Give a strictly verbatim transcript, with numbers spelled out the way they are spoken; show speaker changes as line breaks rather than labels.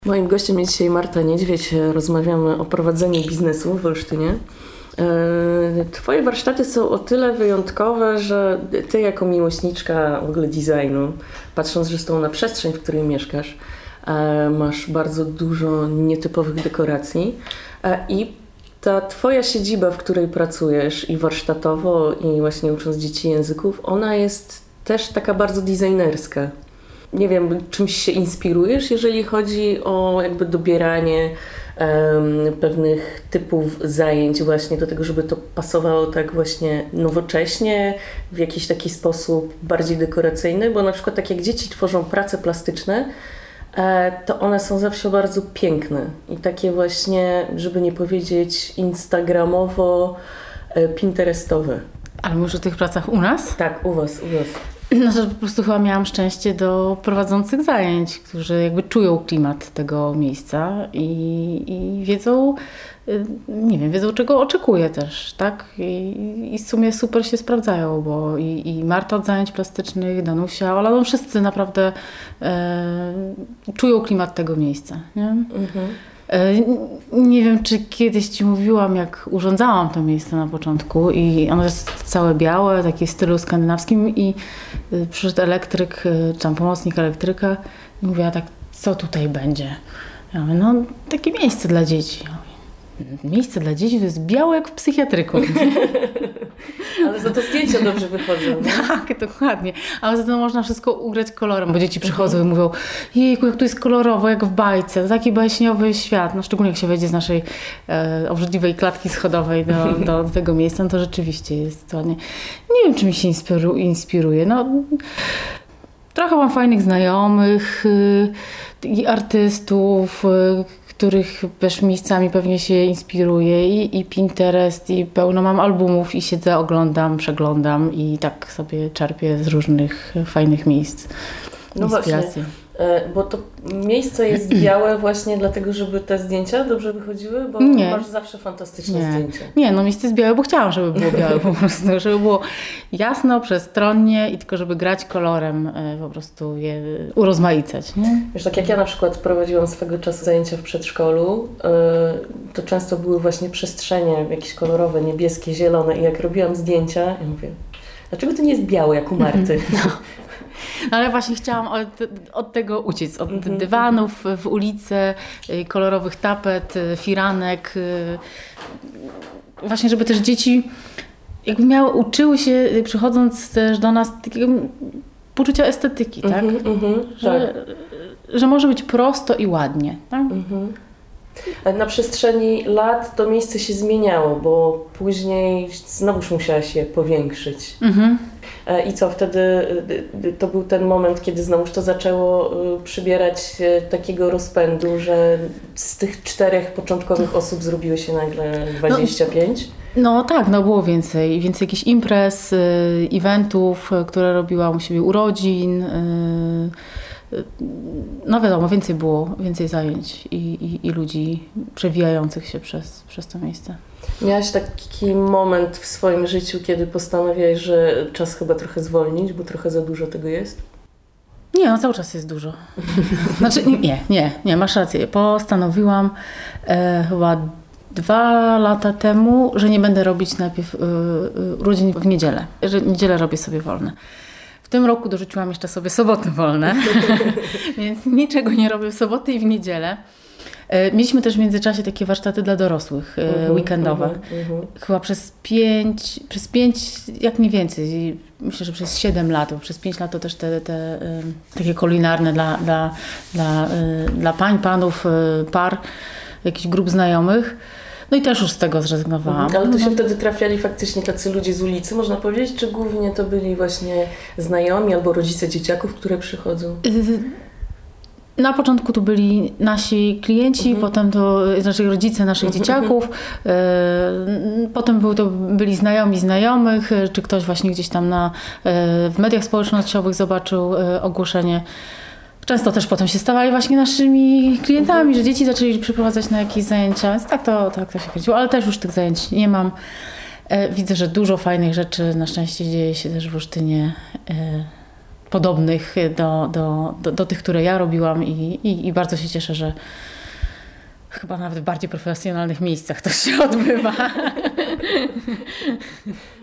Moim gościem jest dzisiaj Marta Niedźwiedź. Rozmawiamy o prowadzeniu biznesu w Olsztynie. Twoje warsztaty są o tyle wyjątkowe, że ty jako miłośniczka w ogóle designu, patrząc zresztą na przestrzeń, w której mieszkasz, masz bardzo dużo nietypowych dekoracji i ta twoja siedziba, w której pracujesz i warsztatowo i właśnie ucząc dzieci języków, ona jest też taka bardzo designerska. Nie wiem, czymś się inspirujesz, jeżeli chodzi o jakby dobieranie um, pewnych typów zajęć właśnie do tego, żeby to pasowało tak właśnie nowocześnie, w jakiś taki sposób bardziej dekoracyjny, bo na przykład tak jak dzieci tworzą prace plastyczne, e, to one są zawsze bardzo piękne i takie właśnie, żeby nie powiedzieć instagramowo e, pinterestowe.
Ale mówisz o tych pracach u nas?
Tak, u was, u was.
No to po prostu chyba miałam szczęście do prowadzących zajęć, którzy jakby czują klimat tego miejsca i, i wiedzą, nie wiem, wiedzą czego oczekuję też, tak? I, i w sumie super się sprawdzają, bo i, i Marta od zajęć plastycznych, Danusia, Ola, no wszyscy naprawdę e, czują klimat tego miejsca, nie? Mhm. Nie wiem, czy kiedyś Ci mówiłam, jak urządzałam to miejsce na początku i ono jest całe białe, takie w stylu skandynawskim i przyszedł elektryk, czy tam pomocnik elektryka i mówiła tak, co tutaj będzie? Ja mówię, no takie miejsce dla dzieci. Ja mówię, miejsce dla dzieci to jest białe jak w psychiatryku.
Ale za to zdjęcia dobrze wychodzą. Nie?
Tak, dokładnie. Ale za to można wszystko ugrać kolorem, bo dzieci przychodzą mhm. i mówią, jejku, jak tu jest kolorowo, jak w bajce, taki baśniowy świat. No szczególnie jak się wejdzie z naszej e, obrzydliwej klatki schodowej do, do, do tego miejsca, no to rzeczywiście jest ładnie. Nie wiem, czy mi się inspiru, inspiruje. No, trochę mam fajnych znajomych i y, artystów, y, których też miejscami pewnie się inspiruje i, i Pinterest i pełno mam albumów i siedzę, oglądam, przeglądam i tak sobie czerpię z różnych fajnych miejsc
no inspiracji. Właśnie, bo to miejsce jest białe właśnie dlatego, żeby te zdjęcia dobrze wychodziły, bo nie. Masz zawsze fantastyczne
nie.
zdjęcia.
Nie, no miejsce jest białe, bo chciałam, żeby było białe po prostu, żeby było jasno, przestronnie i tylko żeby grać kolorem, po prostu je urozmaicać. Nie?
Wiesz, tak jak ja na przykład prowadziłam swego czasu zajęcia w przedszkolu, to często były właśnie przestrzenie jakieś kolorowe, niebieskie, zielone i jak robiłam zdjęcia, ja mówię, dlaczego to nie jest białe jak u Marty? No.
No ale właśnie chciałam od, od tego uciec, od mm-hmm. dywanów w ulicę, kolorowych tapet, firanek. Właśnie, żeby też dzieci jakby miały, uczyły się, przychodząc też do nas, takiego poczucia estetyki, tak? Mm-hmm, mm-hmm, że, tak. że może być prosto i ładnie. Tak? Mm-hmm.
Na przestrzeni lat to miejsce się zmieniało, bo później znowuż musiałaś je powiększyć. Mhm. I co wtedy, to był ten moment, kiedy znowuż to zaczęło przybierać takiego rozpędu, że z tych czterech początkowych osób zrobiło się nagle dwadzieścia pięć?
No, no tak, no było więcej. Więcej jakichś imprez, eventów, które robiłam u siebie, urodzin. No wiadomo, więcej było, więcej zajęć i, i, i ludzi przewijających się przez, przez to miejsce.
Miałaś taki moment w swoim życiu, kiedy postanowiłaś, że czas chyba trochę zwolnić, bo trochę za dużo tego jest?
Nie, no cały czas jest dużo. Znaczy nie, nie, nie, masz rację. Postanowiłam e, chyba dwa lata temu, że nie będę robić najpierw e, urodzin w niedzielę, że niedzielę robię sobie wolne. W tym roku dorzuciłam jeszcze sobie soboty wolne, więc niczego nie robię w soboty i w niedzielę. Mieliśmy też w międzyczasie takie warsztaty dla dorosłych, uh-huh, weekendowe. Uh-huh, uh-huh. Chyba przez pięć, przez pięć, jak nie więcej, myślę, że przez siedem lat, bo przez pięć lat to też te, te takie kulinarne dla, dla, dla, dla pań, panów, par, jakichś grup znajomych. No i też już z tego zrezygnowałam.
Ale to się no. wtedy trafiali faktycznie tacy ludzie z ulicy, można powiedzieć, czy głównie to byli właśnie znajomi albo rodzice dzieciaków, które przychodzą?
Na początku to byli nasi klienci, mhm. potem to znaczy rodzice naszych mhm. dzieciaków, e, potem był to byli znajomi znajomych, czy ktoś właśnie gdzieś tam na, e, w mediach społecznościowych zobaczył e, ogłoszenie. Często też potem się stawali właśnie naszymi klientami, mhm. że dzieci zaczęli przyprowadzać na jakieś zajęcia, więc tak to, tak to się kręciło, ale też już tych zajęć nie mam. E, widzę, że dużo fajnych rzeczy na szczęście dzieje się też w Olsztynie. E, podobnych do, do, do, do tych, które ja robiłam i, i, i bardzo się cieszę, że chyba nawet w bardziej profesjonalnych miejscach to się odbywa.